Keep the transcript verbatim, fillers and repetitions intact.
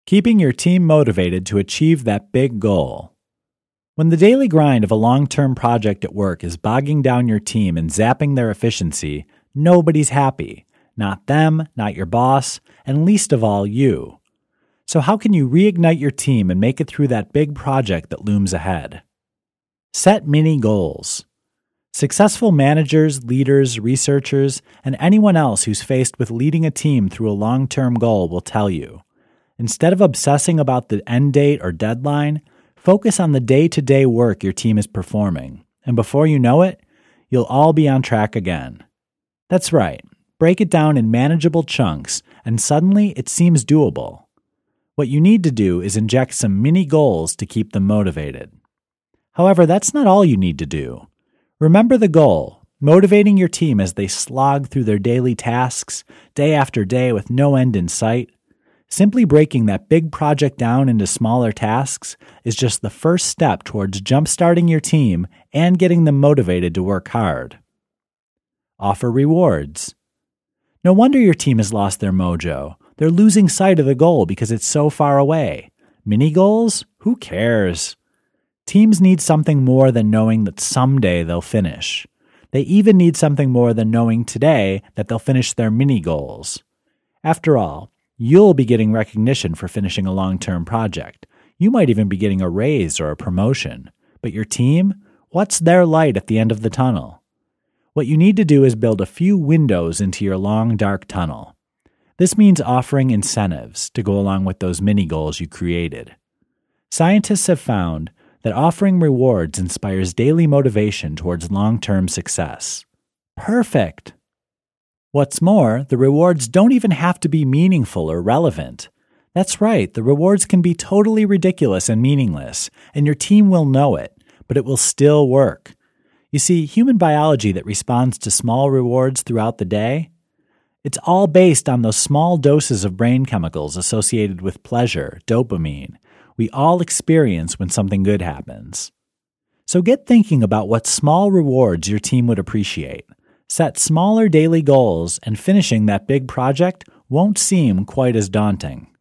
Keeping your team motivated to achieve that big goal. When the daily grind of a long-term project at work is bogging down your team and zapping their efficiency, nobody's happy. Not them, not your boss, and least of all, you. So how can you reignite your team and make it through that big project that looms ahead? Set mini goals. Successful managers, leaders, researchers, and anyone else who's faced with leading a team through a long-term goal will tell you. Instead of obsessing about the end date or deadline, focus on the day-to-day work your team is performing, and before you know it, you'll all be on track again. That's right. Break it down in manageable chunks, and suddenly it seems doable. What you need to do is inject some mini goals to keep them motivated. However, that's not all you need to do. Remember the goal, motivating your team as they slog through their daily tasks, day after day with no end in sight. Simply breaking that big project down into smaller tasks is just the first step towards jump-starting your team and getting them motivated to work hard. Offer rewards. No wonder your team has lost their mojo. They're losing sight of the goal because it's so far away. Mini goals? Who cares? Teams need something more than knowing that someday they'll finish. They even need something more than knowing today that they'll finish their mini goals. After all, you'll be getting recognition for finishing a long-term project. You might even be getting a raise or a promotion. But your team? What's their light at the end of the tunnel? What you need to do is build a few windows into your long, dark tunnel. This means offering incentives to go along with those mini goals you created. Scientists have found that offering rewards inspires daily motivation towards long-term success. Perfect! What's more, the rewards don't even have to be meaningful or relevant. That's right, the rewards can be totally ridiculous and meaningless, and your team will know it, but it will still work. You see, human biology that responds to small rewards throughout the day, it's all based on those small doses of brain chemicals associated with pleasure, dopamine, we all experience when something good happens. So get thinking about what small rewards your team would appreciate. Set smaller daily goals, and finishing that big project won't seem quite as daunting.